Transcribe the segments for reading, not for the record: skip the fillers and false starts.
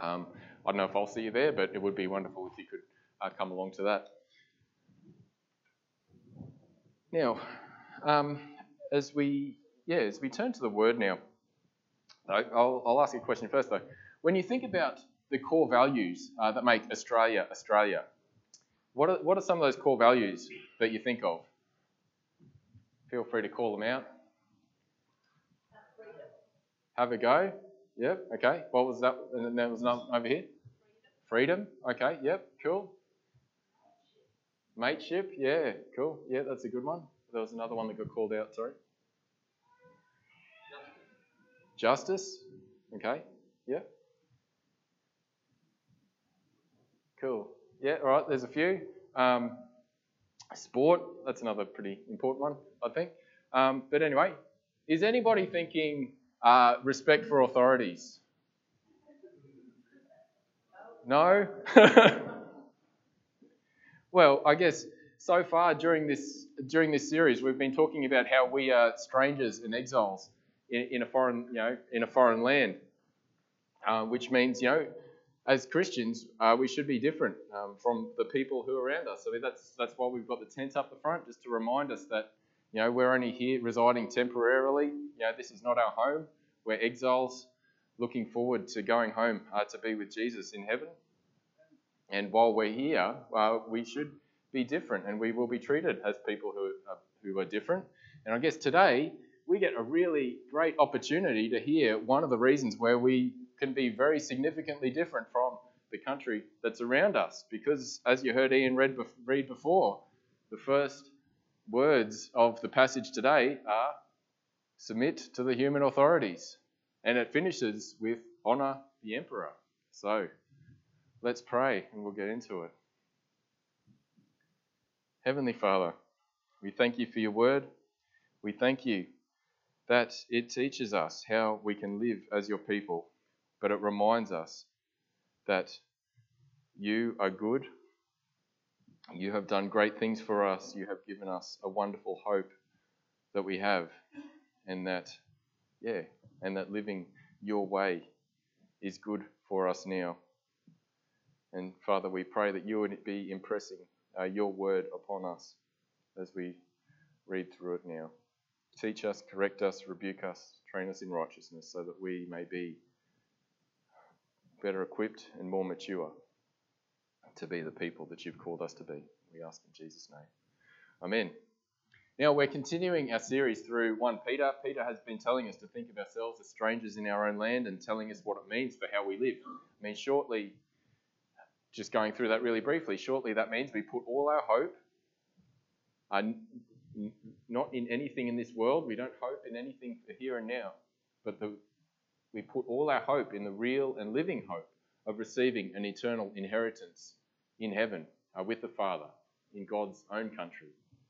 I don't know if I'll see you there, but it would be wonderful if you could come along to that. Now, as we turn to the Word now, I'll ask you a question first though. When you think about the core values that make Australia, Australia, what are some of those core values that you think of? Feel free to call them out. Have a go. Yep. Okay. What was that? And there was another over here. Freedom. Okay. Yep. Cool. Mateship. Yeah. Cool. Yeah, that's a good one. There was another one that got called out. Sorry. Justice. Okay. Yeah. Cool. Yeah. All right. There's a few. Sport. That's another pretty important one, I think. But anyway, is anybody thinking respect for authorities? No? Well, I guess so far during this series, we've been talking about how we are strangers and exiles in a foreign land, which means, as Christians, we should be different from the people who are around us. So that's why we've got the tent up the front, just to remind us that, we're only here residing temporarily. This is not our home. We're exiles looking forward to going home to be with Jesus in heaven. And while we're here, we should be different, and we will be treated as people who are different. And I guess today we get a really great opportunity to hear one of the reasons where we can be very significantly different from the country that's around us. Because as you heard Ian read before, the first words of the passage today are submit to the human authorities. And it finishes with honour the emperor. So let's pray and we'll get into it. Heavenly Father, we thank you for your word. We thank you that it teaches us how we can live as your people, but it reminds us that you are good. You have done great things for us. You have given us a wonderful hope that we have, and that living your way is good for us now. And Father, we pray that you would be impressing your word upon us as we read through it now. Teach us, correct us, rebuke us, train us in righteousness so that we may be better equipped and more mature to be the people that you've called us to be. We ask in Jesus' name. Amen. Now we're continuing our series through 1 Peter. Peter has been telling us to think of ourselves as strangers in our own land and telling us what it means for how we live. I mean, shortly, just going through that really briefly, shortly that means we put all our hope not in anything in this world. We don't hope in anything for here and now, but we put all our hope in the real and living hope of receiving an eternal inheritance in heaven with the Father in God's own country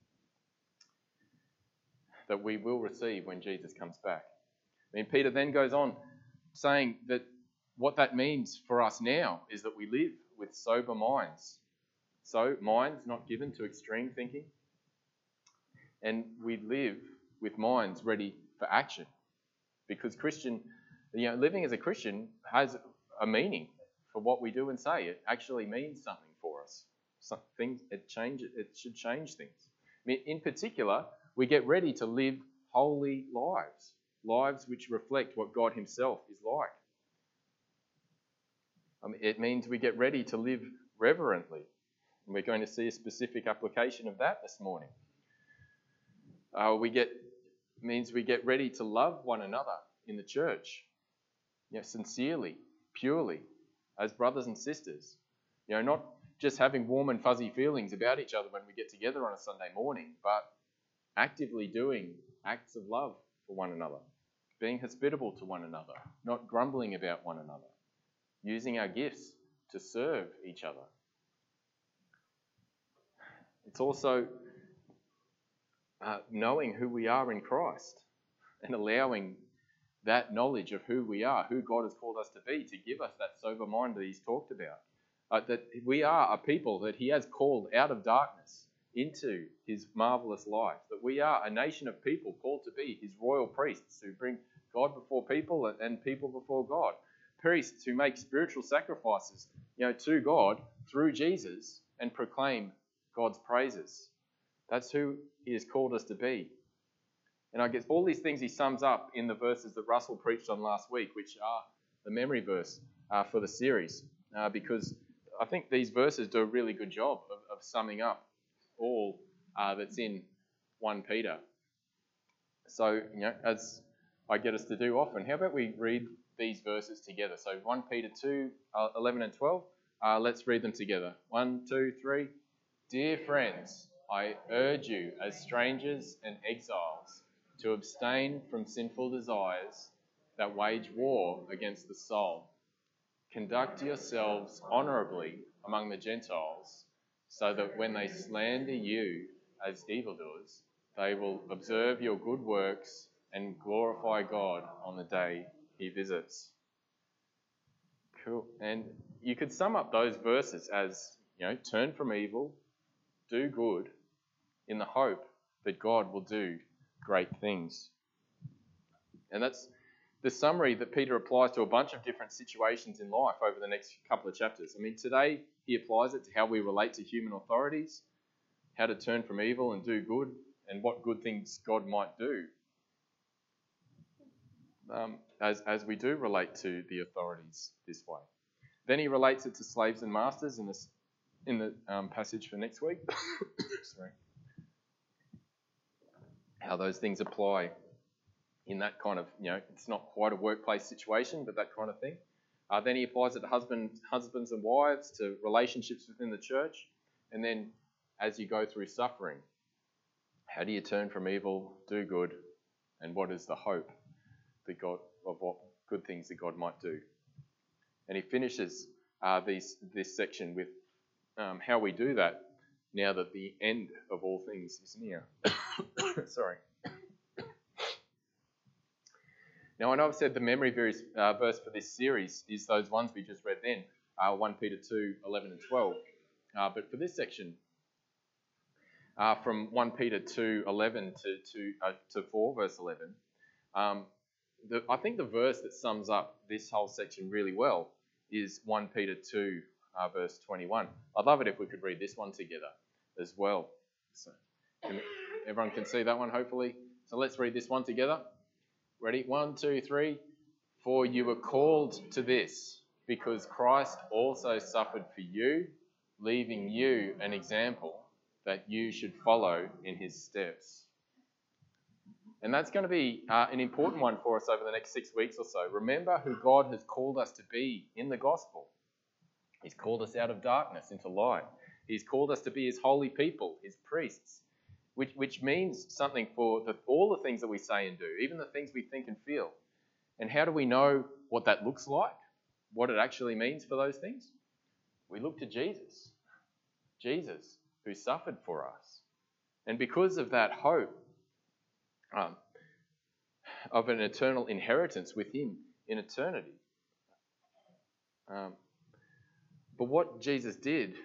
that we will receive when Jesus comes back. I mean, Peter then goes on saying that what that means for us now is that we live with sober minds. So, minds not given to extreme thinking. And we live with minds ready for action. Because living as a Christian has a meaning for what we do and say. It actually means something for us. It should change things. I mean, in particular, we get ready to live holy lives which reflect what God himself is like. It means we get ready to live reverently. And we're going to see a specific application of that this morning. Means we get ready to love one another in the church, sincerely, purely, as brothers and sisters. Not just having warm and fuzzy feelings about each other when we get together on a Sunday morning, but actively doing acts of love for one another, being hospitable to one another, not grumbling about one another, using our gifts to serve each other. It's also knowing who we are in Christ and allowing that knowledge of who we are, who God has called us to be, to give us that sober mind that he's talked about. That we are a people that he has called out of darkness into his marvellous light. That we are a nation of people called to be his royal priests who bring God before people and people before God. priests who make spiritual sacrifices, to God through Jesus and proclaim God's praises. That's who he has called us to be. And I guess all these things he sums up in the verses that Russell preached on last week, which are the memory verse for the series, because I think these verses do a really good job of summing up all that's in 1 Peter. So, as I get us to do often, how about we read these verses together? So 1 Peter 2, 11 and 12, let's read them together. 1, 2, 3. Dear friends, I urge you as strangers and exiles to abstain from sinful desires that wage war against the soul. Conduct yourselves honourably among the Gentiles, so that when they slander you as evildoers, they will observe your good works and glorify God on the day he visits. Cool. And you could sum up those verses as, turn from evil, do good, in the hope that God will do great things. And that's the summary that Peter applies to a bunch of different situations in life over the next couple of chapters. I mean, today he applies it to how we relate to human authorities, how to turn from evil and do good, and what good things God might do as we do relate to the authorities this way. Then he relates it to slaves and masters in the passage for next week. Sorry. How those things apply in that kind of, it's not quite a workplace situation, but that kind of thing. Then he applies it to husbands and wives, to relationships within the church. And then as you go through suffering, how do you turn from evil, do good, and what is the hope that God, of what good things that God might do? And he finishes this section with how we do that now that the end of all things is near. Sorry. Now, I know I've said the memory verse for this series is those ones we just read then, 1 Peter 2, 11 and 12. But for this section, from 1 Peter 2, 11 to 4, verse 11, I think the verse that sums up this whole section really well is 1 Peter 2, verse 21. I'd love it if we could read this one together as well. So everyone can see that one, hopefully. So let's read this one together. Ready? 1, 2, 3. For you were called to this, because Christ also suffered for you, leaving you an example that you should follow in his steps. And that's going to be an important one for us over the next 6 weeks or so. Remember who God has called us to be in the gospel. He's called us out of darkness into light. He's called us to be his holy people, his priests, which means something for all the things that we say and do, even the things we think and feel. And how do we know what that looks like, what it actually means for those things? We look to Jesus. Jesus, who suffered for us. And because of that hope of an eternal inheritance with him in eternity. But what Jesus did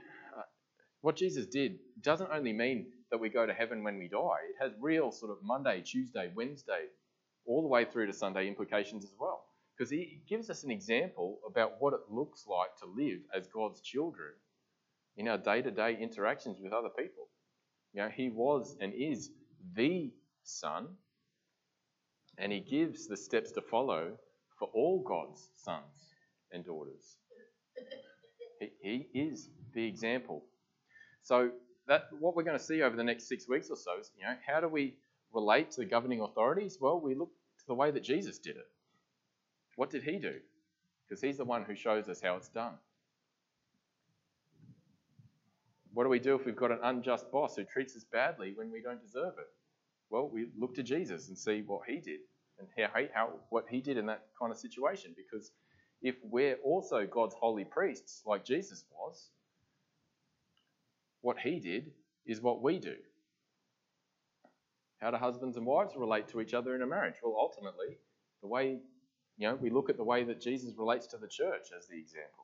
doesn't only mean that we go to heaven when we die. It has real sort of Monday, Tuesday, Wednesday, all the way through to Sunday implications as well. Because he gives us an example about what it looks like to live as God's children in our day-to-day interactions with other people. He was and is the Son, and he gives the steps to follow for all God's sons and daughters. He is the example. So what we're going to see over the next 6 weeks or so is, how do we relate to the governing authorities? Well, we look to the way that Jesus did it. What did he do? Because he's the one who shows us how it's done. What do we do if we've got an unjust boss who treats us badly when we don't deserve it? Well, we look to Jesus and see what he did and what he did in that kind of situation. Because if we're also God's holy priests like Jesus was, what he did is what we do. How do husbands and wives relate to each other in a marriage? Well, ultimately, the way, we look at the way that Jesus relates to the church as the example.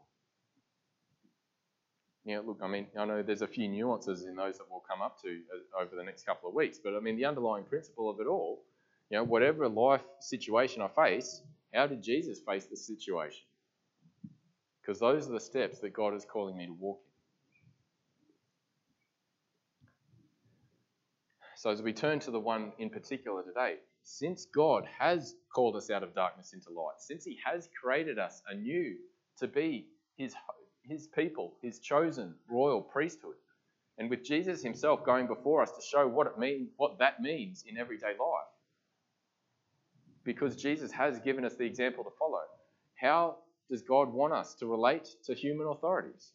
Look, I know there's a few nuances in those that we'll come up to over the next couple of weeks, but the underlying principle of it all, whatever life situation I face, how did Jesus face the situation? Because those are the steps that God is calling me to walk in. So as we turn to the one in particular today, since God has called us out of darkness into light, since he has created us anew to be his people, his chosen royal priesthood, and with Jesus himself going before us to show what that means in everyday life, because Jesus has given us the example to follow, how does God want us to relate to human authorities?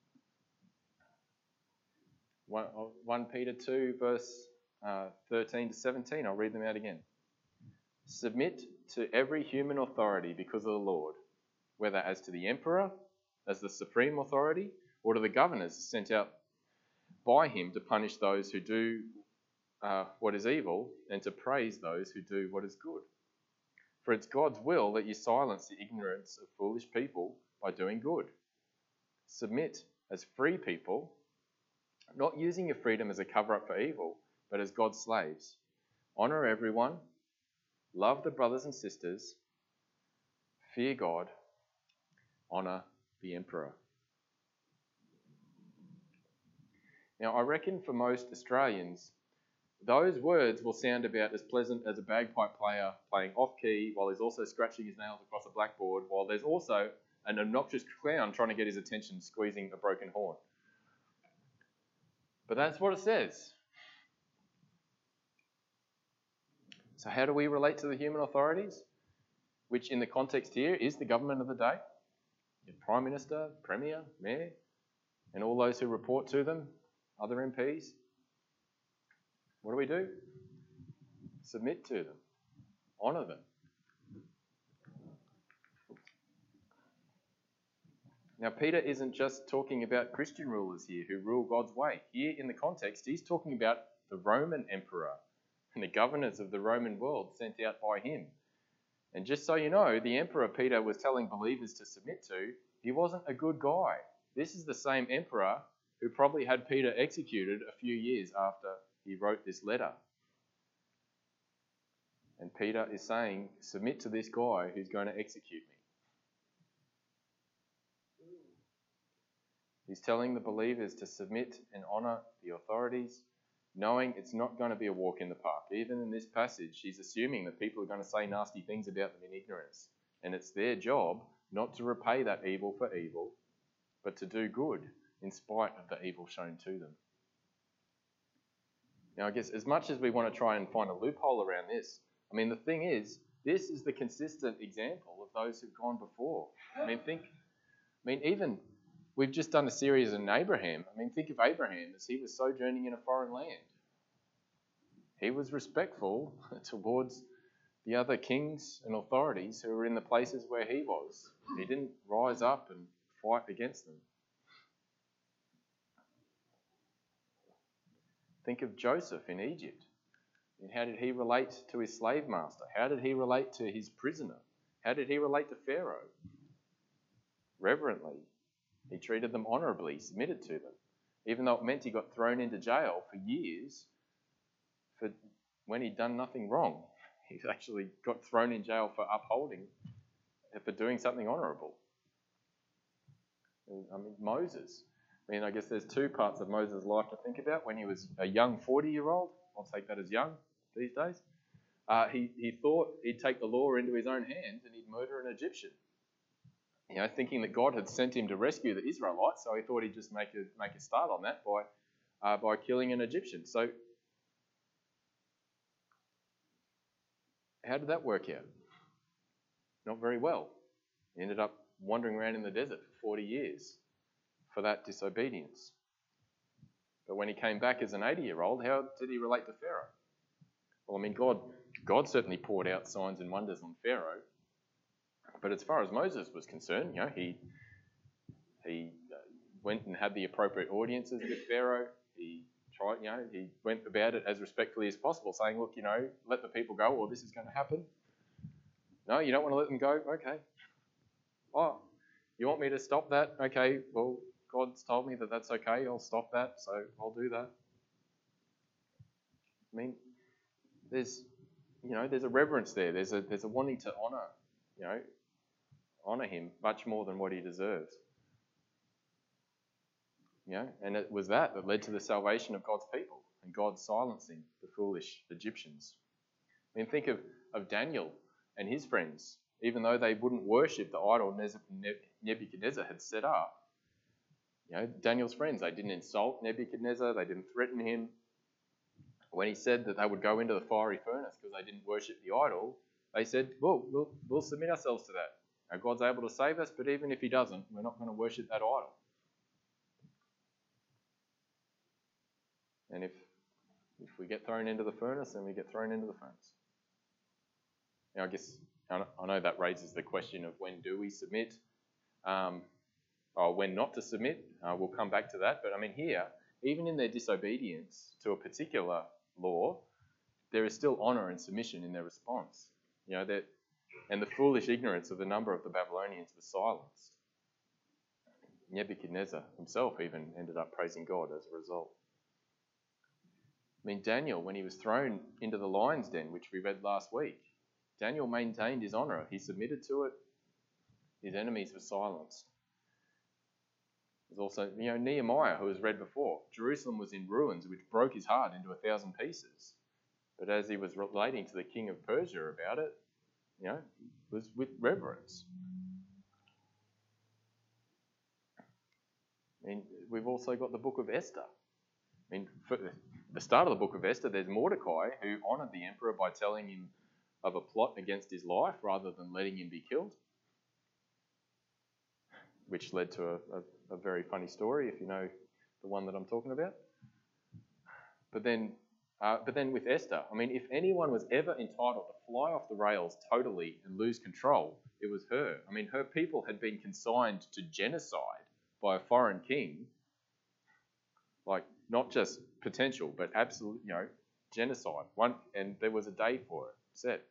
1 Peter 2, verse 13 to 17, I'll read them out again. Submit to every human authority because of the Lord, whether as to the emperor, as the supreme authority, or to the governors sent out by him to punish those who do what is evil and to praise those who do what is good. For it's God's will that you silence the ignorance of foolish people by doing good. Submit as free people, not using your freedom as a cover-up for evil, but as God's slaves. Honour everyone, love the brothers and sisters, fear God, honour the emperor. Now, I reckon for most Australians, those words will sound about as pleasant as a bagpipe player playing off-key while he's also scratching his nails across a blackboard, while there's also an obnoxious clown trying to get his attention squeezing a broken horn. But that's what it says. So how do we relate to the human authorities? Which in the context here is the government of the day. Your Prime Minister, Premier, Mayor, and all those who report to them, other MPs. What do? Submit to them. Honour them. Now, Peter isn't just talking about Christian rulers here who rule God's way. Here in the context, he's talking about the Roman emperor and the governors of the Roman world sent out by him. And just so you know, the emperor Peter was telling believers to submit to, he wasn't a good guy. This is the same emperor who probably had Peter executed a few years after he wrote this letter. And Peter is saying, submit to this guy who's going to execute me. He's telling the believers to submit and honour the authorities, knowing it's not going to be a walk in the park. Even in this passage, he's assuming that people are going to say nasty things about them in ignorance. And it's their job not to repay that evil for evil, but to do good in spite of the evil shown to them. Now, I guess as much as we want to try and find a loophole around this, I mean, the thing is, this is the consistent example of those who've gone before. Even we've just done a series on Abraham. Think of Abraham as he was sojourning in a foreign land. He was respectful towards the other kings and authorities who were in the places where he was. He didn't rise up and fight against them. Think of Joseph in Egypt. And how did he relate to his slave master? How did he relate to his prisoner? How did he relate to Pharaoh? Reverently. He treated them honourably, submitted to them, even though it meant he got thrown into jail for years for when he'd done nothing wrong. He actually got thrown in jail for for doing something honourable. Moses. I guess there's two parts of Moses' life to think about. When he was a young 40-year-old, I'll take that as young these days, he thought he'd take the law into his own hands and he'd murder an Egyptian. Thinking that God had sent him to rescue the Israelites, so he thought he'd just make a start on that by killing an Egyptian. So how did that work out? Not very well. He ended up wandering around in the desert for 40 years for that disobedience. But when he came back as an 80-year-old, how did he relate to Pharaoh? Well, God certainly poured out signs and wonders on Pharaoh. But as far as Moses was concerned, he went and had the appropriate audiences with Pharaoh. He went about it as respectfully as possible, saying, look, let the people go, or this is going to happen. No, you don't want to let them go? Okay. Oh, you want me to stop that? Okay, well, God's told me that that's okay. I'll stop that, so I'll do that. There's a reverence there. There's a wanting to honour him much more than what he deserves. And it was that led to the salvation of God's people and God silencing the foolish Egyptians. I mean, think of Daniel and his friends. Even though they wouldn't worship the idol Nebuchadnezzar had set up, Daniel's friends, they didn't insult Nebuchadnezzar, they didn't threaten him. When he said that they would go into the fiery furnace because they didn't worship the idol, they said, well, we'll submit ourselves to that. Now, God's able to save us, but even if he doesn't, we're not going to worship that idol. And if we get thrown into the furnace, then we get thrown into the furnace. Now, I guess I know that raises the question of when do we submit, or when not to submit. We'll come back to that. But I mean, here, even in their disobedience to a particular law, there is still honour and submission in their response. And the foolish ignorance of the number of the Babylonians was silenced. Nebuchadnezzar himself even ended up praising God as a result. I mean, Daniel, when he was thrown into the lion's den, which we read last week, Daniel maintained his honour. He submitted to it. His enemies were silenced. There's also, Nehemiah, who was read before. Jerusalem was in ruins, which broke his heart into 1,000 pieces. But as he was relating to the king of Persia about it, was with reverence. I mean, we've also got the book of Esther. I mean, for the start of the book of Esther, there's Mordecai, who honoured the emperor by telling him of a plot against his life rather than letting him be killed, which led to a very funny story, if you know the one that I'm talking about. But then with Esther, I mean, if anyone was ever entitled to fly off the rails totally and lose control, it was her. I mean, her people had been consigned to genocide by a foreign king, like not just potential, but absolute, genocide. And there was a day for it set.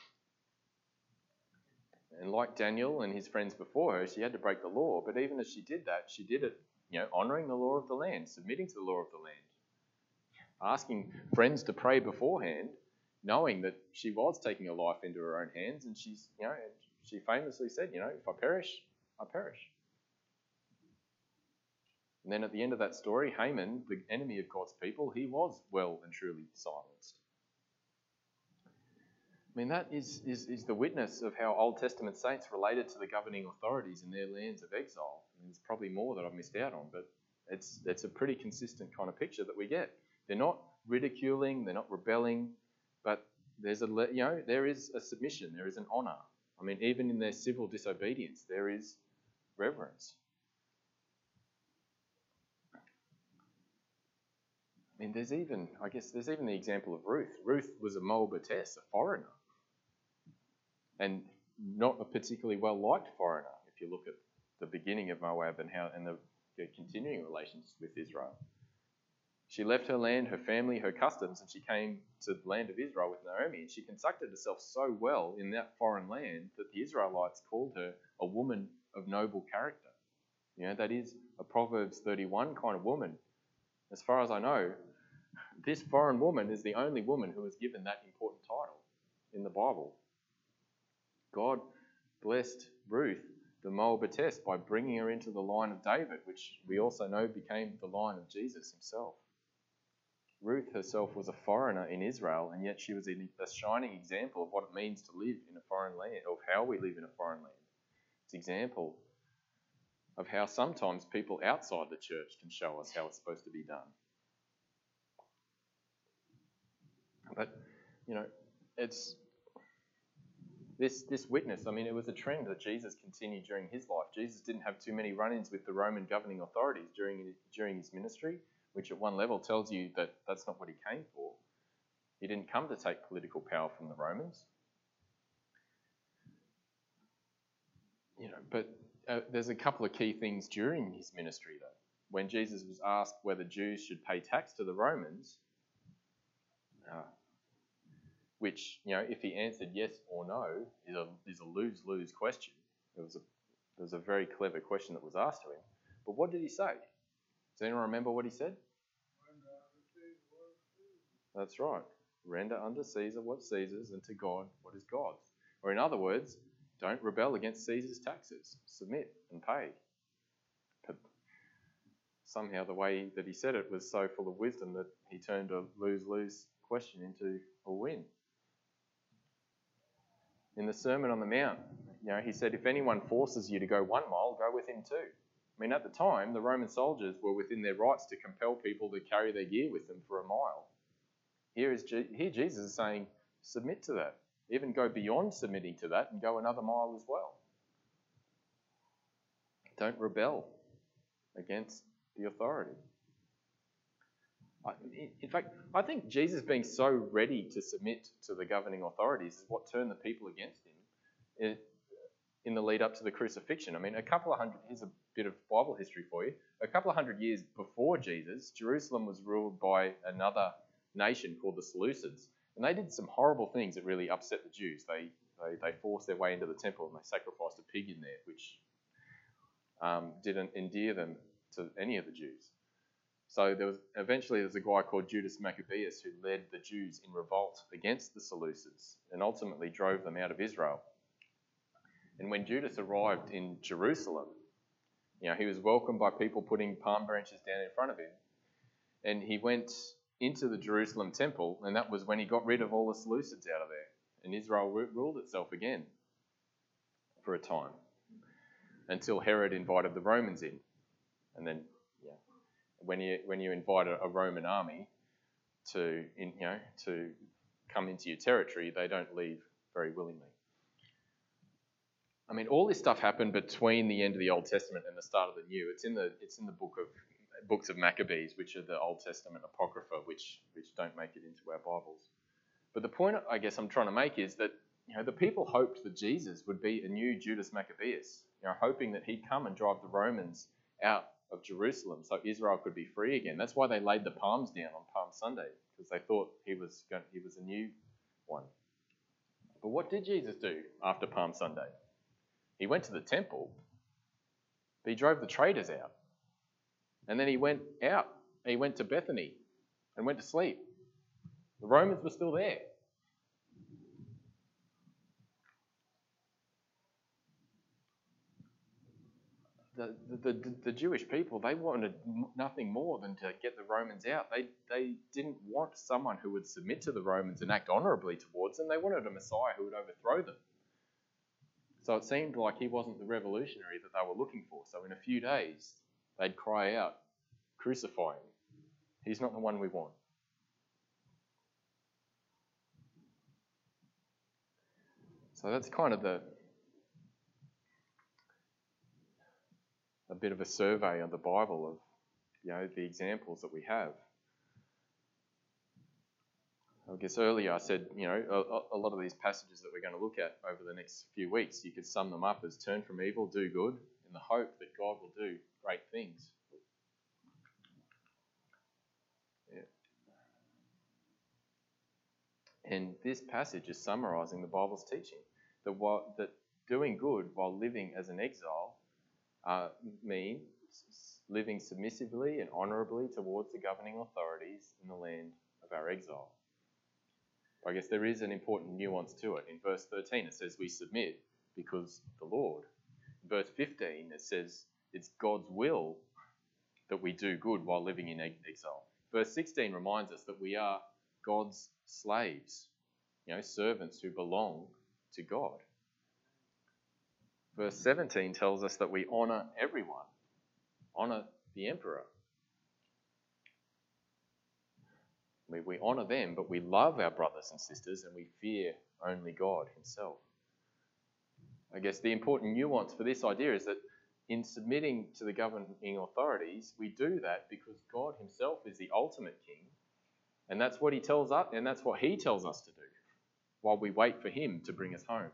And like Daniel and his friends before her, she had to break the law. But even as she did that, she did it, honouring the law of the land, submitting to the law of the land, asking friends to pray beforehand, knowing that she was taking her life into her own hands. And she famously said, if I perish, I perish. And then at the end of that story, Haman, the enemy of God's people, he was well and truly silenced. I mean, that is the witness of how Old Testament saints related to the governing authorities in their lands of exile. And there's probably more that I've missed out on, but it's a pretty consistent kind of picture that we get. They're not ridiculing, they're not rebelling, but there is a submission, there is an honour. I mean, even in their civil disobedience, there is reverence. I mean, there's even the example of Ruth. Ruth was a Moabitess, a foreigner, and not a particularly well-liked foreigner if you look at the beginning of Moab and the continuing relations with Israel. She left her land, her family, her customs, and she came to the land of Israel with Naomi, and she conducted herself so well in that foreign land that the Israelites called her a woman of noble character. That is a Proverbs 31 kind of woman. As far as I know, this foreign woman is the only woman who was given that important title in the Bible. God blessed Ruth, the Moabitess, by bringing her into the line of David, which we also know became the line of Jesus himself. Ruth herself was a foreigner in Israel, and yet she was a shining example of what it means to live in a foreign land, of how we live in a foreign land. It's an example of how sometimes people outside the church can show us how it's supposed to be done. But, it's this witness, I mean, it was a trend that Jesus continued during his life. Jesus didn't have too many run-ins with the Roman governing authorities during his ministry, which at one level tells you that that's not what he came for. He didn't come to take political power from the Romans. But there's a couple of key things during his ministry, though. When Jesus was asked whether Jews should pay tax to the Romans, which, if he answered yes or no, is a lose-lose question. It was a very clever question that was asked to him. But what did he say? Does anyone remember what he said? That's right. Render unto Caesar what's Caesar's, and to God what is God's. Or in other words, don't rebel against Caesar's taxes. Submit and pay. somehow the way that he said it was so full of wisdom that he turned a lose-lose question into a win. In the Sermon on the Mount, he said, if anyone forces you to go 1 mile, go with him 2. I mean, at the time, the Roman soldiers were within their rights to compel people to carry their gear with them for a mile. Here Jesus is saying, submit to that. Even go beyond submitting to that and go another mile as well. Don't rebel against the authority. In fact, I think Jesus being so ready to submit to the governing authorities is what turned the people against him in the lead up to the crucifixion. I mean, here's a bit of Bible history for you. A couple of hundred years before Jesus, Jerusalem was ruled by another nation called the Seleucids. And they did some horrible things that really upset the Jews. They forced their way into the temple and they sacrificed a pig in there, which didn't endear them to any of the Jews. So eventually there was a guy called Judas Maccabeus who led the Jews in revolt against the Seleucids and ultimately drove them out of Israel. And when Judas arrived in Jerusalem, he was welcomed by people putting palm branches down in front of him. And he went into the Jerusalem temple, and that was when he got rid of all the Seleucids out of there. And Israel ruled itself again for a time until Herod invited the Romans in. And then, when you invite a Roman army to come into your territory, they don't leave very willingly. I mean, all this stuff happened between the end of the Old Testament and the start of the New. It's in the books of Maccabees, which are the Old Testament Apocrypha, which don't make it into our Bibles. But the point I guess I'm trying to make is that the people hoped that Jesus would be a new Judas Maccabeus, hoping that he'd come and drive the Romans out of Jerusalem so Israel could be free again. That's why they laid the palms down on Palm Sunday, because they thought he was a new one. But what did Jesus do after Palm Sunday? He went to the temple, but he drove the traders out. And then he went out. He went to Bethany and went to sleep. The Romans were still there. The Jewish people, they wanted nothing more than to get the Romans out. They didn't want someone who would submit to the Romans and act honourably towards them. They wanted a Messiah who would overthrow them. So it seemed like he wasn't the revolutionary that they were looking for. So in a few days, they'd cry out, crucify him. He's not the one we want. So that's kind of a bit of a survey of the Bible of, the examples that we have. I guess earlier I said, a lot of these passages that we're going to look at over the next few weeks, you could sum them up as turn from evil, do good, in the hope that God will do great things. Yeah. And this passage is summarising the Bible's teaching, that doing good while living as an exile means living submissively and honourably towards the governing authorities in the land of our exile. I guess there is an important nuance to it. In verse 13 it says we submit because the Lord. In verse 15 it says it's God's will that we do good while living in exile. Verse 16 reminds us that we are God's slaves, servants who belong to God. Verse 17 tells us that we honour everyone, honour the emperor. We honour them, but we love our brothers and sisters and we fear only God himself. I guess the important nuance for this idea is that in submitting to the governing authorities, we do that because God himself is the ultimate king, and that's what he tells us, and that's what he tells us to do while we wait for him to bring us home.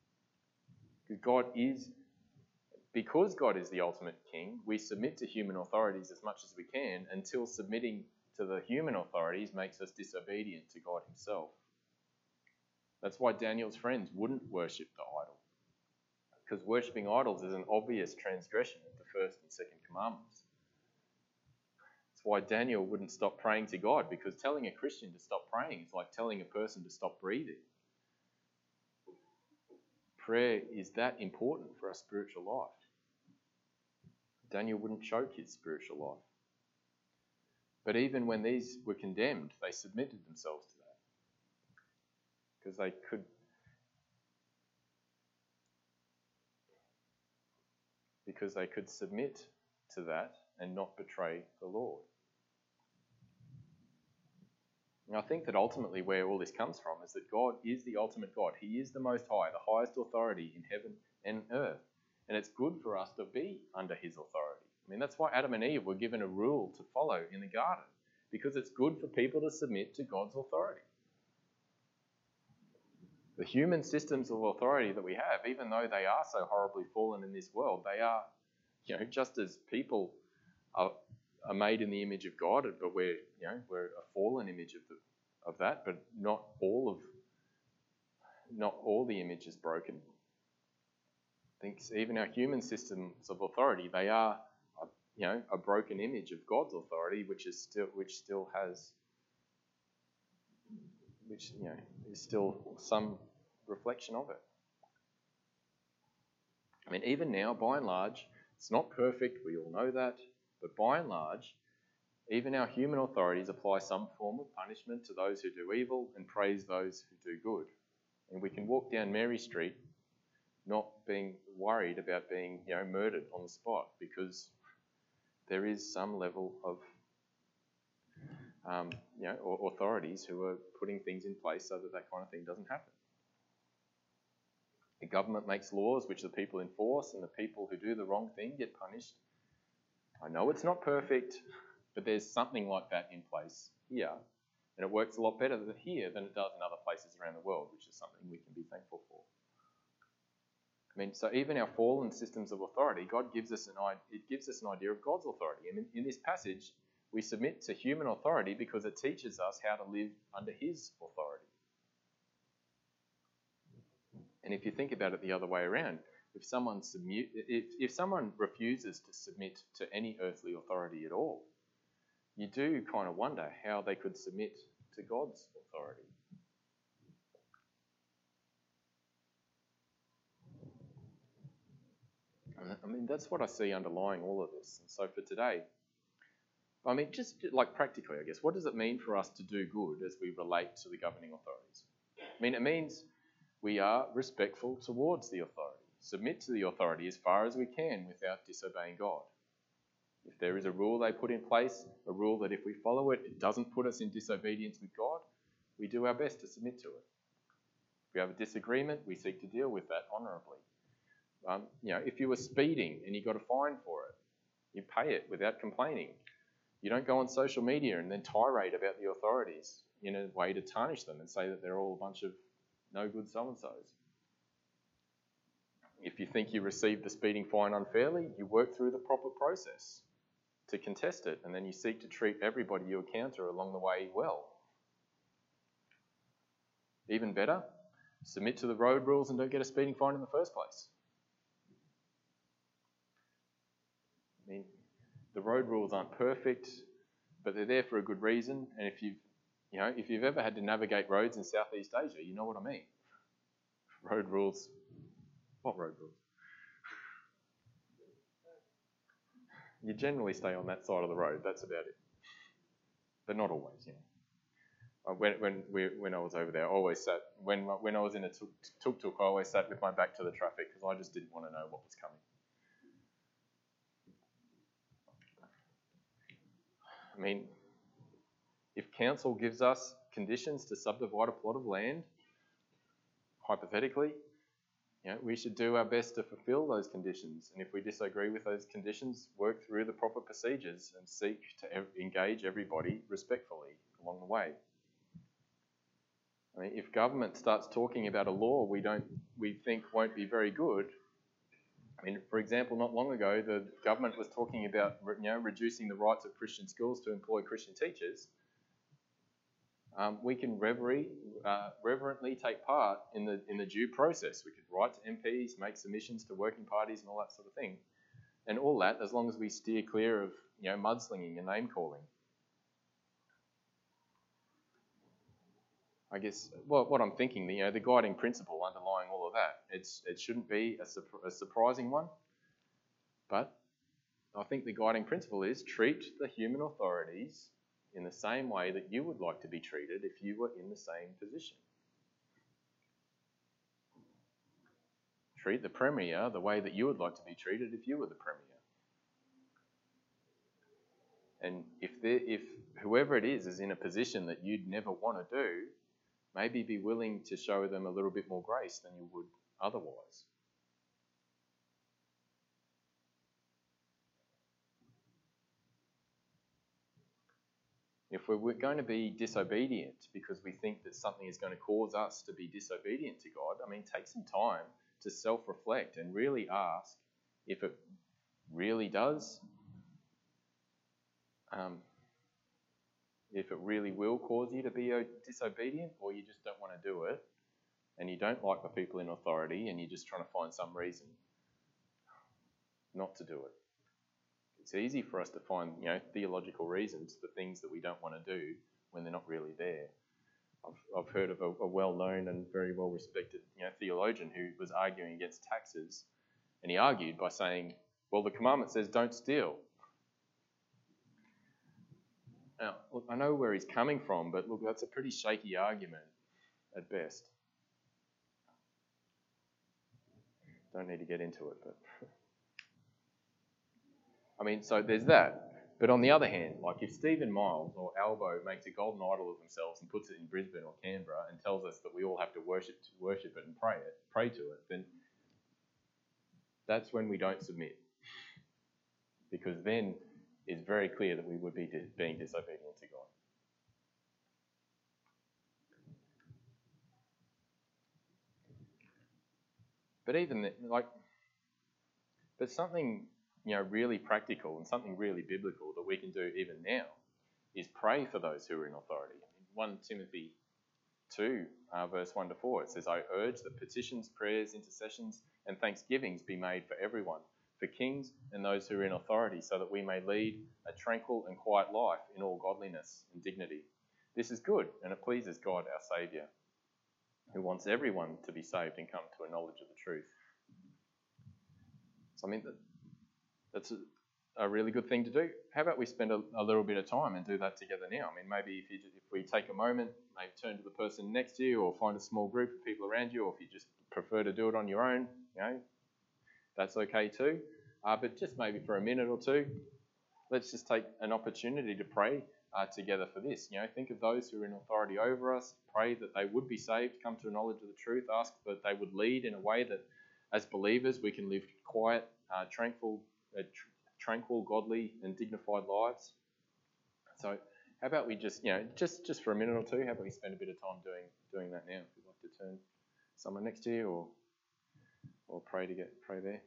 Because God is the ultimate king, we submit to human authorities as much as we can until submitting to the human authorities makes us disobedient to God himself. That's why Daniel's friends wouldn't worship the idol, because worshipping idols is an obvious transgression of the first and second commandments. That's why Daniel wouldn't stop praying to God, because telling a Christian to stop praying is like telling a person to stop breathing. Prayer is that important for our spiritual life. Daniel wouldn't choke his spiritual life But even when these were condemned, they submitted themselves to that. Because they could submit to that and not betray the Lord. And I think that ultimately where all this comes from is that God is the ultimate God. He is the Most High, the highest authority in heaven and earth. And it's good for us to be under his authority. I mean, that's why Adam and Eve were given a rule to follow in the garden, because it's good for people to submit to God's authority. The human systems of authority that we have, even though they are so horribly fallen in this world, they are, just as people are made in the image of God, but we're a fallen image of that, but not all the image is broken. I think even our human systems of authority, they are, a broken image of God's authority, which is still some reflection of it. I mean, even now, by and large, it's not perfect, we all know that, but by and large, even our human authorities apply some form of punishment to those who do evil and praise those who do good. And we can walk down Mary Street not being worried about being, murdered on the spot, because there is some level of, or authorities who are putting things in place so that kind of thing doesn't happen. The government makes laws which the people enforce, and the people who do the wrong thing get punished. I know it's not perfect, but there's something like that in place here, and it works a lot better here than it does in other places around the world, which is something we can be thankful for. I mean, so even our fallen systems of authority, God gives us an idea of God's authority. I mean, in this passage, we submit to human authority because it teaches us how to live under his authority. And if you think about it the other way around, if someone refuses to submit to any earthly authority at all, you do kind of wonder how they could submit to God's authority. I mean, that's what I see underlying all of this. And so for today, I mean, just like practically, I guess, what does it mean for us to do good as we relate to the governing authorities? I mean, it means we are respectful towards the authority, submit to the authority as far as we can without disobeying God. If there is a rule they put in place, a rule that if we follow it, it doesn't put us in disobedience with God, we do our best to submit to it. If we have a disagreement, we seek to deal with that honourably. If you were speeding and you got a fine for it, you pay it without complaining. You don't go on social media and then tirade about the authorities in a way to tarnish them and say that they're all a bunch of no good so-and-sos. If you think you received the speeding fine unfairly, you work through the proper process to contest it, and then you seek to treat everybody you encounter along the way well. Even better, submit to the road rules and don't get a speeding fine in the first place. I mean, the road rules aren't perfect, but they're there for a good reason. And if you've ever had to navigate roads in Southeast Asia, you know what I mean. Road rules. What road rules? You generally stay on that side of the road. That's about it. But not always, When I was over there, I always sat. When I was in a tuk-tuk, I always sat with my back to the traffic because I just didn't want to know what was coming. I mean, if council gives us conditions to subdivide a plot of land, hypothetically, we should do our best to fulfill those conditions. And if we disagree with those conditions, work through the proper procedures and seek to engage everybody respectfully along the way. I mean, if government starts talking about a law we think won't be very good. I mean, for example, not long ago, the government was talking about, reducing the rights of Christian schools to employ Christian teachers. We can reverently take part in the due process. We could write to MPs, make submissions to working parties and all that sort of thing. And all that, as long as we steer clear of, mudslinging and name-calling. I guess what I'm thinking, the guiding principle underlying all of that, it shouldn't be a surprising one, but I think the guiding principle is treat the human authorities in the same way that you would like to be treated if you were in the same position. Treat the Premier the way that you would like to be treated if you were the Premier. And if whoever it is in a position that you'd never want to do, maybe be willing to show them a little bit more grace than you would otherwise. If we're going to be disobedient because we think that something is going to cause us to be disobedient to God, I mean, take some time to self-reflect and really ask if it really does, if it really will cause you to be disobedient, or you just don't want to do it and you don't like the people in authority and you're just trying to find some reason not to do it. It's easy for us to find, theological reasons for things that we don't want to do when they're not really there. I've heard of a well-known and very well-respected, theologian who was arguing against taxes, and he argued by saying, well, the commandment says don't steal. Now, look, I know where he's coming from, but look, that's a pretty shaky argument at best. Don't need to get into it, but I mean, so there's that. But on the other hand, like if Stephen Miles or Albo makes a golden idol of themselves and puts it in Brisbane or Canberra and tells us that we all have to worship it and pray to it, then that's when we don't submit. Because then it's very clear that we would be being disobedient to God. But even but something really practical and something really biblical that we can do even now is pray for those who are in authority. 1 Timothy 2, verse 1 to 4, it says, I urge that petitions, prayers, intercessions, and thanksgivings be made for everyone, for kings and those who are in authority, so that we may lead a tranquil and quiet life in all godliness and dignity. This is good, and it pleases God, our Saviour, who wants everyone to be saved and come to a knowledge of the truth. So I mean, that's a really good thing to do. How about we spend a little bit of time and do that together now? I mean, maybe if we take a moment, maybe turn to the person next to you or find a small group of people around you, or if you just prefer to do it on your own, that's okay too. But just maybe for a minute or two, let's just take an opportunity to pray together for this. Think of those who are in authority over us, pray that they would be saved, come to a knowledge of the truth, ask that they would lead in a way that as believers we can live quiet, tranquil, godly and dignified lives. So how about we just for a minute or two, how about we spend a bit of time doing that now? If you'd like to turn to someone next to you or pray there.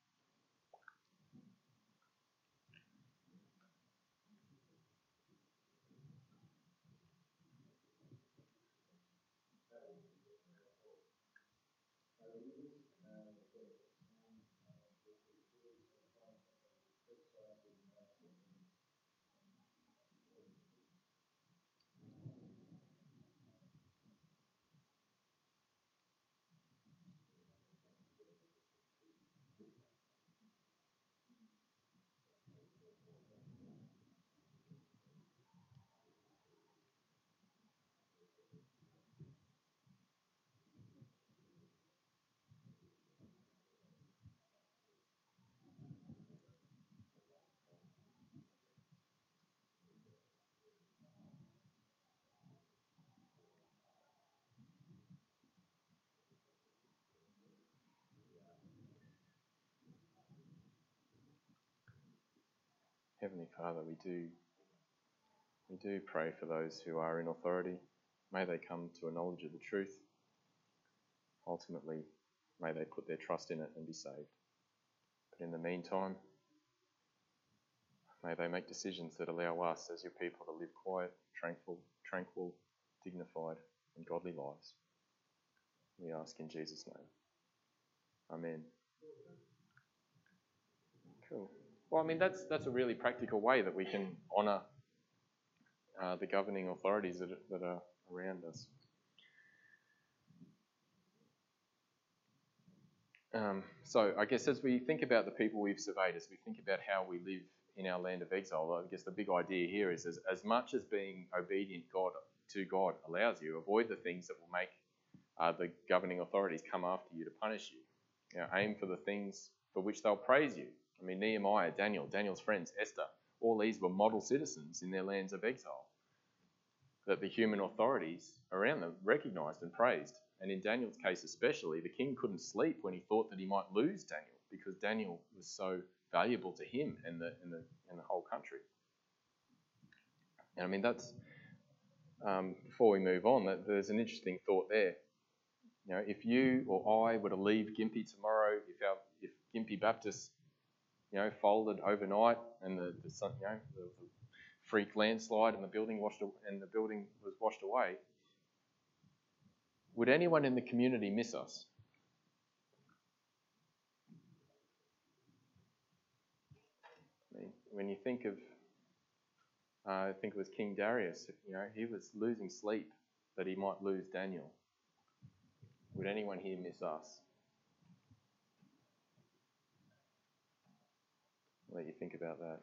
Heavenly Father, we do pray for those who are in authority. May they come to a knowledge of the truth. Ultimately, may they put their trust in it and be saved. But in the meantime, may they make decisions that allow us as your people to live quiet, tranquil, dignified and godly lives. We ask in Jesus' name. Amen. Cool. Well, I mean, that's a really practical way that we can honour the governing authorities that are around us. So I guess as we think about the people we've surveyed, as we think about how we live in our land of exile, I guess the big idea here is as much as being obedient to God allows you, avoid the things that will make the governing authorities come after you to punish you. You know, aim for the things for which they'll praise you. I mean, Nehemiah, Daniel's friends, Esther, all these were model citizens in their lands of exile that the human authorities around them recognised and praised. And in Daniel's case especially, the king couldn't sleep when he thought that he might lose Daniel, because Daniel was so valuable to him and the whole country. And I mean, that's before we move on, that there's an interesting thought there. You know, if you or I were to leave Gympie tomorrow, if Gympie Baptist, you know, folded overnight and the freak landslide and the building was washed away, would anyone in the community miss us? I mean, when you think of, I think it was King Darius, you know, he was losing sleep that he might lose Daniel. Would anyone here miss us? I'll let you think about that.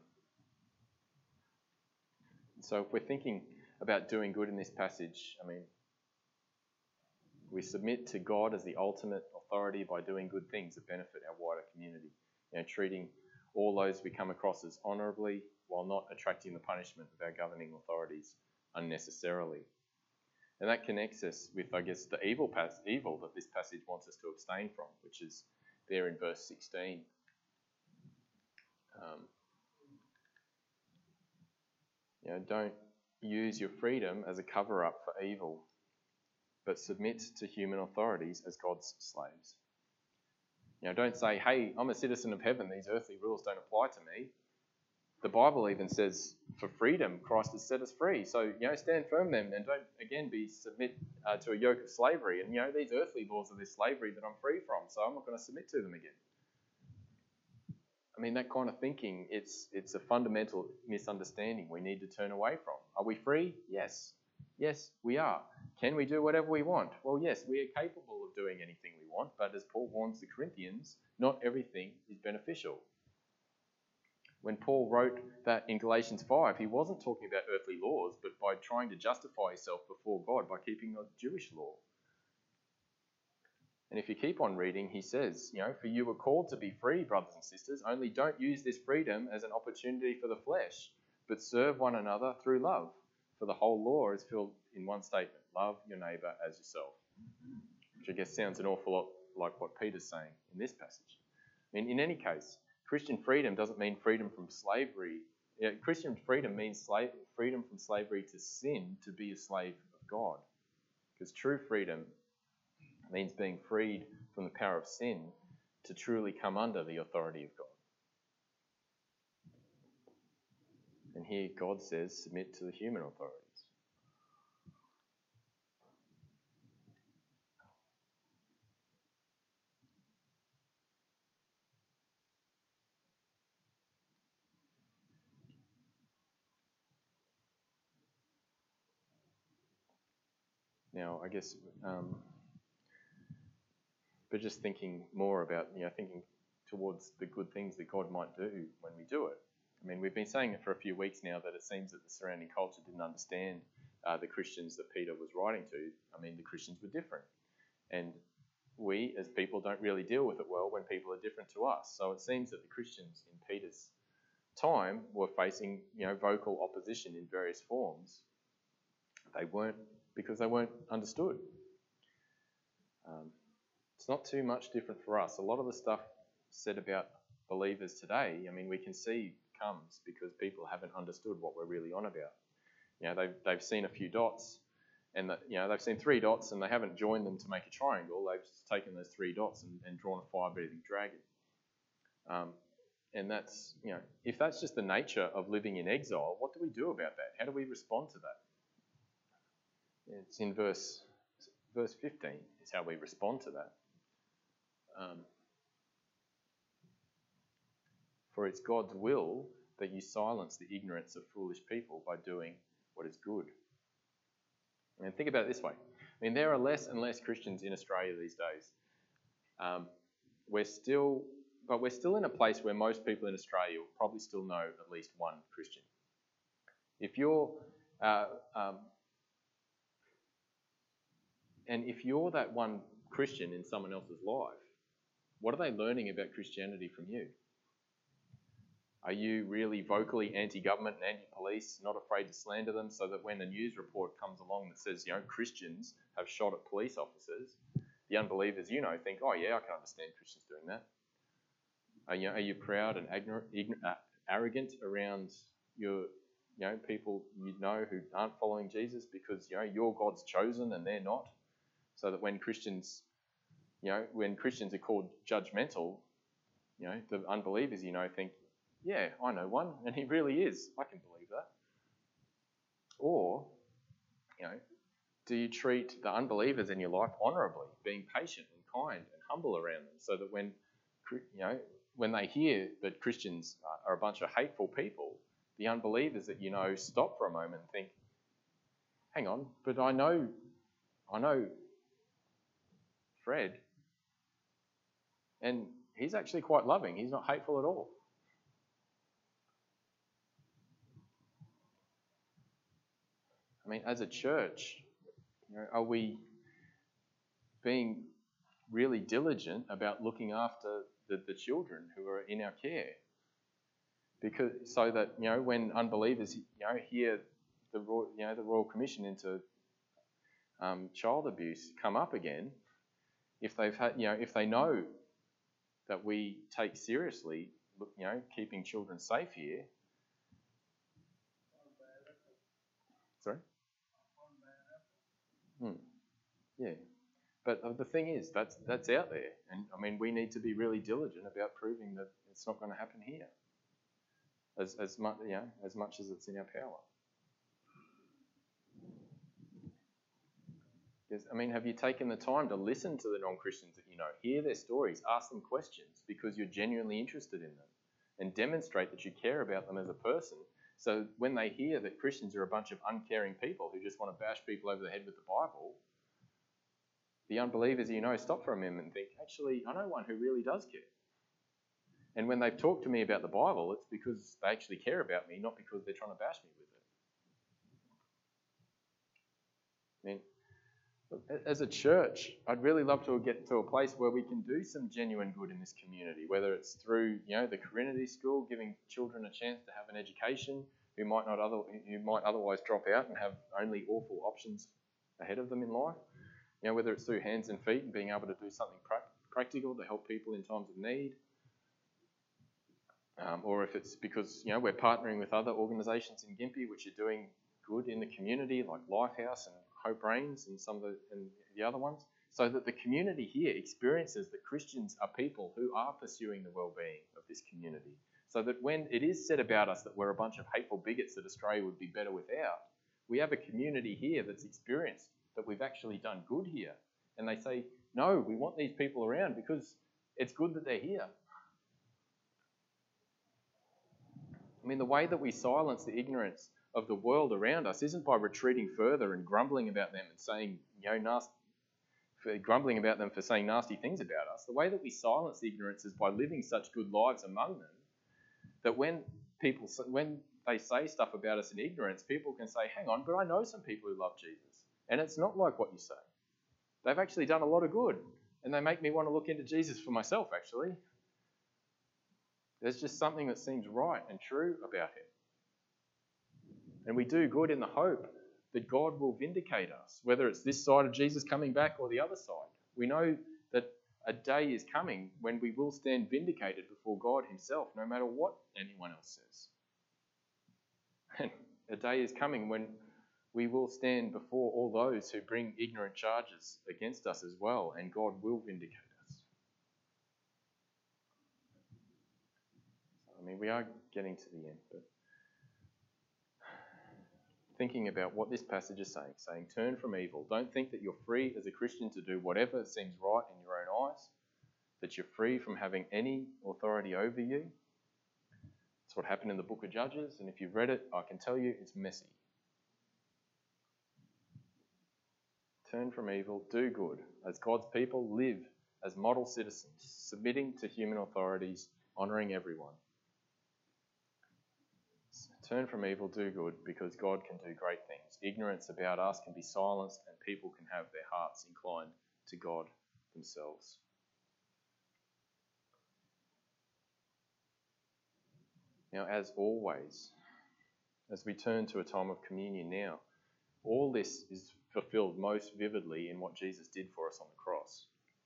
So if we're thinking about doing good in this passage, I mean, we submit to God as the ultimate authority by doing good things that benefit our wider community. You know, treating all those we come across as honourably while not attracting the punishment of our governing authorities unnecessarily. And that connects us with, I guess, the evil that this passage wants us to abstain from, which is there in verse 16. You know, don't use your freedom as a cover-up for evil, but submit to human authorities as God's slaves. You know, don't say, hey, I'm a citizen of heaven, these earthly rules don't apply to me. The Bible even says, for freedom, Christ has set us free. So, you know, stand firm then, and don't, again, submit to a yoke of slavery. And, you know, these earthly laws are this slavery that I'm free from, so I'm not going to submit to them again. I mean, that kind of thinking, it's a fundamental misunderstanding we need to turn away from. Are we free? Yes. Yes, we are. Can we do whatever we want? Well, yes, we are capable of doing anything we want, but as Paul warns the Corinthians, not everything is beneficial. When Paul wrote that in Galatians 5, he wasn't talking about earthly laws, but by trying to justify himself before God by keeping the Jewish law. And if you keep on reading, he says, you know, for you were called to be free, brothers and sisters, only don't use this freedom as an opportunity for the flesh, but serve one another through love. For the whole law is filled in one statement, love your neighbour as yourself. Which I guess sounds an awful lot like what Peter's saying in this passage. I mean, in any case, Christian freedom doesn't mean freedom from slavery. Yeah, Christian freedom means freedom from slavery to sin, to be a slave of God. Because true freedom means being freed from the power of sin to truly come under the authority of God. And here God says, submit to the human authorities. Now, I guess, but just thinking more about, you know, thinking towards the good things that God might do when we do it. I mean, we've been saying it for a few weeks now that it seems that the surrounding culture didn't understand the Christians that Peter was writing to. I mean, the Christians were different. And we, as people, don't really deal with it well when people are different to us. So it seems that the Christians in Peter's time were facing, you know, vocal opposition in various forms. Because they weren't understood. It's not too much different for us. A lot of the stuff said about believers today, I mean, we can see comes because people haven't understood what we're really on about. You know, they've seen a few dots, and they've seen 3 dots, and they haven't joined them to make a triangle. They've just taken those 3 dots and drawn a fire-breathing dragon. And that's, you know, if that's just the nature of living in exile, what do we do about that? How do we respond to that? It's in verse 15 is how we respond to that. For it's God's will that you silence the ignorance of foolish people by doing what is good. And think about it this way. I mean, there are less and less Christians in Australia these days. We're still but we're still in a place where most people in Australia will probably still know at least one Christian. If you're and if you're that one Christian in someone else's life, what are they learning about Christianity from you? Are you really vocally anti-government and anti-police, not afraid to slander them, so that when a news report comes along that says, Christians have shot at police officers, the unbelievers, think, oh yeah, I can understand Christians doing that. Are you proud and arrogant around your, people who aren't following Jesus because, you're God's chosen and they're not? So that when Christians are called judgmental, the unbelievers, think, yeah, I know one, and he really is. I can believe that. Or, do you treat the unbelievers in your life honourably, being patient and kind and humble around them, so that when they hear that Christians are a bunch of hateful people, the unbelievers that stop for a moment and think, hang on, but I know Fred, and he's actually quite loving. He's not hateful at all. I mean, as a church, are we being really diligent about looking after the children who are in our care? Because so that when unbelievers hear the Royal Commission into child abuse come up again, if they've had if they know that we take seriously keeping children safe here. Sorry? Yeah. But the thing is, that's out there. And I mean, we need to be really diligent about proving that it's not going to happen here. As much as it's in our power. Yes, I mean, have you taken the time to listen to the non-Christians that hear their stories, ask them questions because you're genuinely interested in them, and demonstrate that you care about them as a person? So when they hear that Christians are a bunch of uncaring people who just want to bash people over the head with the Bible, the unbelievers, stop for a moment and think, actually, I know one who really does care. And when they've talked to me about the Bible, it's because they actually care about me, not because they're trying to bash me with it. I mean, as a church, I'd really love to get to a place where we can do some genuine good in this community, whether it's through, the Corinity School, giving children a chance to have an education who might otherwise drop out and have only awful options ahead of them in life. Whether it's through hands and feet and being able to do something practical to help people in times of need. Or if it's because, we're partnering with other organisations in Gympie which are doing good in the community, like Lifehouse and Hope Reigns and the other ones, so that the community here experiences that Christians are people who are pursuing the well-being of this community. So that when it is said about us that we're a bunch of hateful bigots that Australia would be better without, we have a community here that's experienced that we've actually done good here. And they say, no, we want these people around because it's good that they're here. I mean, the way that we silence the ignorance of the world around us isn't by retreating further and grumbling about them and saying, grumbling about them for saying nasty things about us. The way that we silence the ignorance is by living such good lives among them that when they say stuff about us in ignorance, people can say, hang on, but I know some people who love Jesus. And it's not like what you say. They've actually done a lot of good. And they make me want to look into Jesus for myself, actually. There's just something that seems right and true about him. And we do good in the hope that God will vindicate us, whether it's this side of Jesus coming back or the other side. We know that a day is coming when we will stand vindicated before God himself, no matter what anyone else says. And a day is coming when we will stand before all those who bring ignorant charges against us as well, and God will vindicate us. I mean, we are getting to the end, but thinking about what this passage is saying, turn from evil. Don't think that you're free as a Christian to do whatever seems right in your own eyes, that you're free from having any authority over you. That's what happened in the book of Judges, and if you've read it, I can tell you it's messy. Turn from evil, do good. As God's people, live as model citizens, submitting to human authorities, honouring everyone. Turn from evil, do good, because God can do great things. Ignorance about us can be silenced, and people can have their hearts inclined to God themselves. Now, as always, as we turn to a time of communion now, all this is fulfilled most vividly in what Jesus did for us on the cross.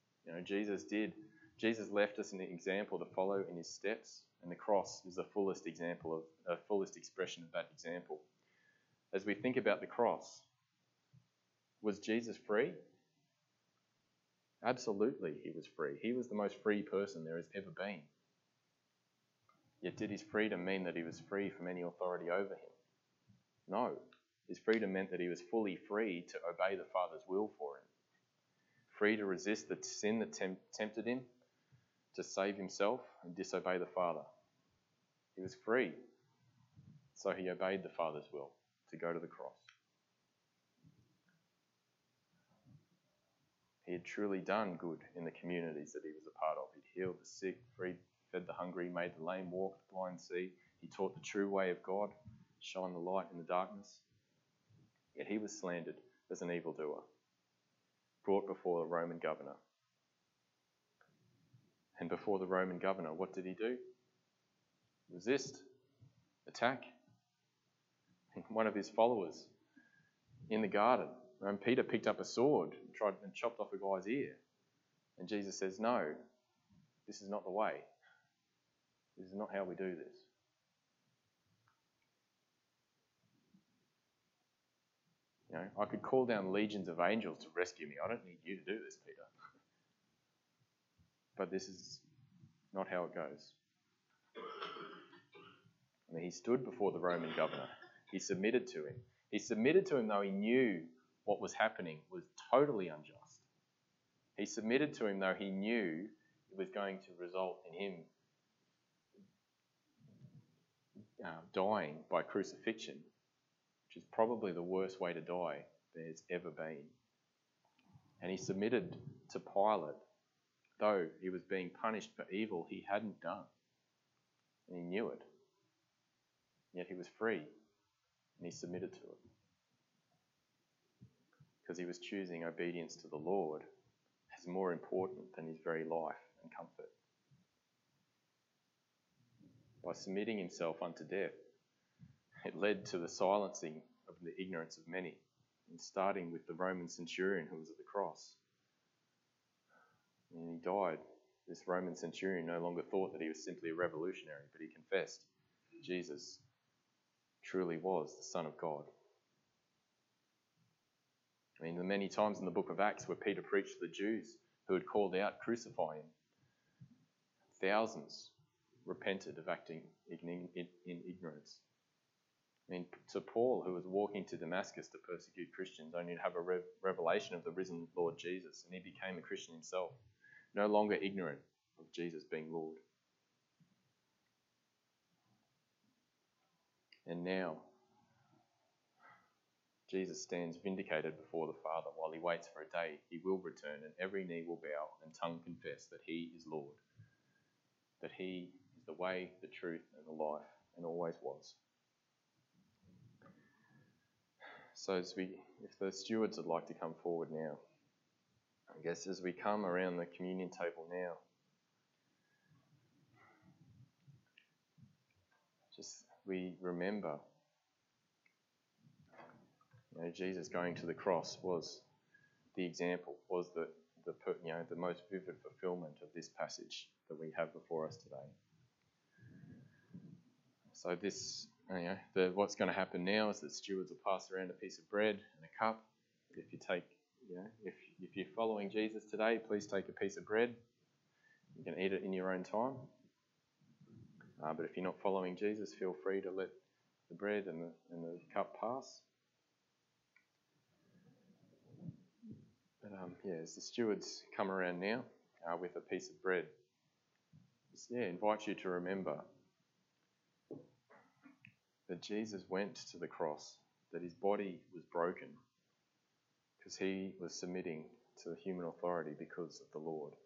Jesus left us an example to follow in his steps, and the cross is the fullest expression of that example. As we think about the cross, was Jesus free? Absolutely, he was free. He was the most free person there has ever been. Yet did his freedom mean that he was free from any authority over him? No. His freedom meant that he was fully free to obey the Father's will for him. Free to resist the sin that tempted him, to save himself and disobey the Father. He was free, so he obeyed the Father's will to go to the cross. He had truly done good in the communities that he was a part of. He'd healed the sick, fed the hungry, made the lame walk, the blind see. He taught the true way of God, shone the light in the darkness. Yet he was slandered as an evildoer, brought before the Roman governor. And before the Roman governor, what did he do? Resist, attack. And one of his followers in the garden, Peter picked up a sword and chopped off a guy's ear. And Jesus says, no, this is not the way. This is not how we do this. I could call down legions of angels to rescue me. I don't need you to do this, Peter. But this is not how it goes. He stood before the Roman governor. He submitted to him. He submitted to him though he knew what was happening was totally unjust. He submitted to him though he knew it was going to result in him dying by crucifixion, which is probably the worst way to die there's ever been. And he submitted to Pilate, though he was being punished for evil he hadn't done. And he knew it. Yet he was free, and he submitted to it. Because he was choosing obedience to the Lord as more important than his very life and comfort. By submitting himself unto death, it led to the silencing of the ignorance of many, and starting with the Roman centurion who was at the cross. And he died. This Roman centurion no longer thought that he was simply a revolutionary, but he confessed Jesus truly was the Son of God. The many times in the book of Acts where Peter preached to the Jews who had called out, crucify him, thousands repented of acting in ignorance. To Paul, who was walking to Damascus to persecute Christians, only to have a revelation of the risen Lord Jesus, and he became a Christian himself, no longer ignorant of Jesus being Lord. And now, Jesus stands vindicated before the Father while he waits for a day he will return and every knee will bow and tongue confess that he is Lord, that he is the way, the truth, and the life, and always was. So if the stewards would like to come forward now, I guess as we come around the communion table now, just we remember, Jesus going to the cross was the example, was the most vivid fulfillment of this passage that we have before us today. So this, what's going to happen now is that stewards will pass around a piece of bread and a cup. If you take, if you're following Jesus today, please take a piece of bread. You can eat it in your own time. But if you're not following Jesus, feel free to let the bread and the cup pass. But as the stewards come around now with a piece of bread, invite you to remember that Jesus went to the cross, that his body was broken because he was submitting to the human authority because of the Lord.